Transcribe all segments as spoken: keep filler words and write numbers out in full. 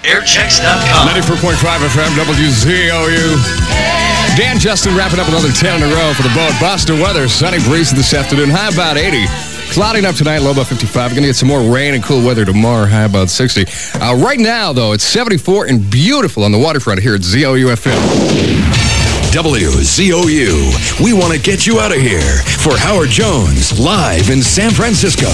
airchecks dot com. ninety-four point five F M, W Z O U. Dan Justin wrapping up another ten in a row for the boat. Boston weather, sunny breeze this afternoon, high about eighty. Clouding up tonight, low about fifty-five. We're going to get some more rain and cool weather tomorrow, high about sixty. Uh, right now, though, it's seventy-four and beautiful on the waterfront here at Z O U F M. W Z O U. We want to get you out of here for Howard Jones live in San Francisco.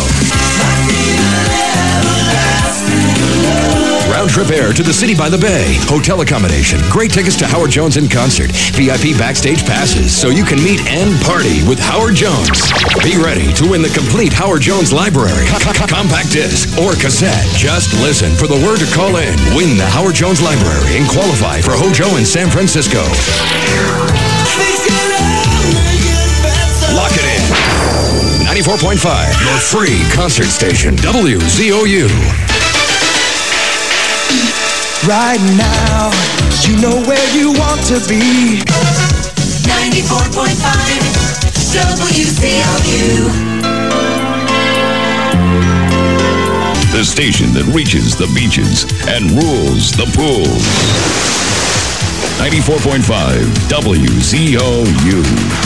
Round trip air to the city by the bay. Hotel accommodation. Great tickets to Howard Jones in concert. V I P backstage passes so you can meet and party with Howard Jones. Be ready to win the complete Howard Jones library. Compact disc or cassette. Just listen for the word to call in. Win the Howard Jones library and qualify for Hojo in San Francisco. Lock it in. ninety-four point five, your free concert station. W Z O U. Right now, you know where you want to be. ninety-four point five W Z O U. The station that reaches the beaches and rules the pools. ninety-four point five W Z O U.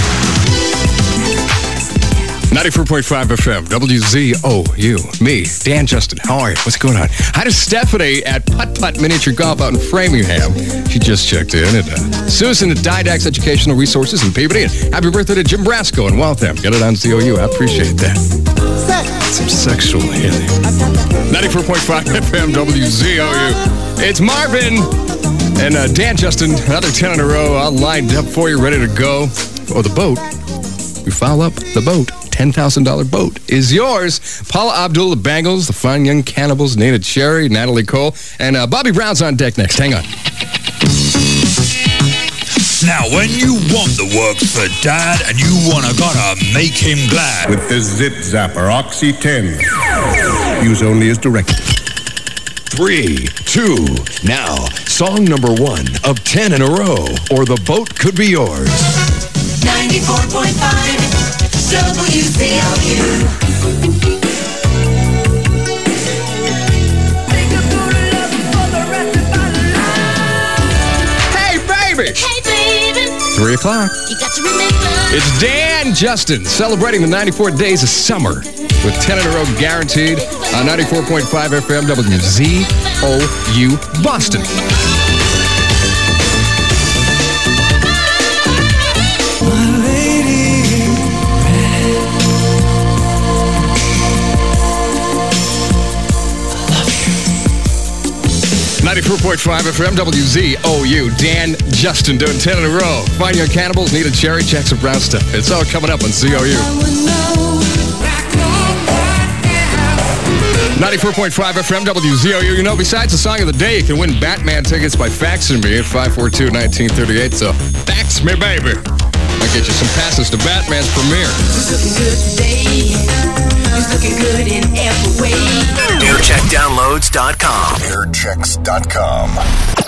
ninety-four point five F M, W Z O U. Me, Dan Justin. How are you? What's going on? Hi to Stephanie at Putt Putt Miniature Golf out in Framingham. She just checked in. And uh, Susan at Didax Educational Resources in Peabody. And happy birthday to Jim Brasco in Waltham. Get it on Z O U. I appreciate that. Some sexual healing. ninety-four point five F M, W Z O U. It's Marvin and uh, Dan Justin. Another ten in a row all lined up for you, ready to go. Oh, the boat. We foul up the boat. ten thousand dollars boat is yours. Paula Abdul, the Bangles, the Fine Young Cannibals, Nina Cherry, Natalie Cole, and uh, Bobby Brown's on deck next. Hang on. Now, when you want the works for Dad and you wanna gotta make him glad. With the Zip Zapper Oxy ten. Use only as directed. Three, two, now, song number one of ten in a row, or the boat could be yours. ninety-four point five W Z O U. Hey, baby! Hey, baby. Three o'clock. You got to remember. It's Dan Justin celebrating the ninety-four days of summer with ten in a row guaranteed on ninety-four point five F M, W Z O U Boston. ninety-four point five F M, W Z O U. Dan Justin doing ten in a row. Find Your Cannibals, Nita Cherry, checks some brown stuff. It's all coming up on Z O U. ninety-four point five F M, W Z O U. You know, besides the song of the day, you can win Batman tickets by faxing me at five four two, one nine three eight. So, fax me, baby. I'll get you some passes to Batman's premiere. He's looking good today. He's looking good in every way. aircheck downloads dot com. airchecks dot com.